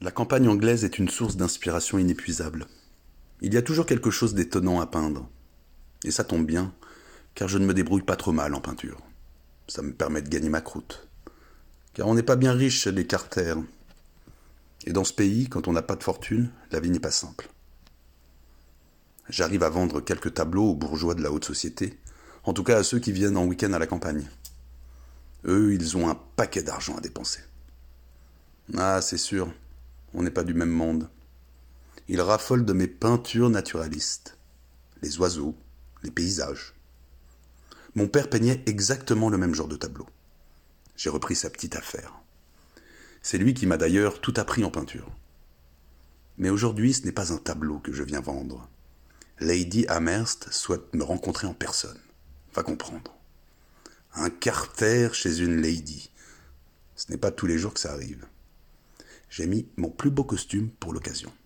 La campagne anglaise est une source d'inspiration inépuisable. Il y a toujours quelque chose d'étonnant à peindre. Et ça tombe bien, car je ne me débrouille pas trop mal en peinture. Ça me permet de gagner ma croûte. Car on n'est pas bien riche chez les Carter. Et dans ce pays, quand on n'a pas de fortune, la vie n'est pas simple. J'arrive à vendre quelques tableaux aux bourgeois de la haute société, en tout cas à ceux qui viennent en week-end à la campagne. Eux, ils ont un paquet d'argent à dépenser. Ah, c'est sûr, on n'est pas du même monde. Ils raffolent de mes peintures naturalistes. Les oiseaux, les paysages. Mon père peignait exactement le même genre de tableau. J'ai repris sa petite affaire. C'est lui qui m'a d'ailleurs tout appris en peinture. Mais aujourd'hui, ce n'est pas un tableau que je viens vendre. Lady Amherst souhaite me rencontrer en personne. Va comprendre. Un Carter chez une lady. Ce n'est pas tous les jours que ça arrive. J'ai mis mon plus beau costume pour l'occasion.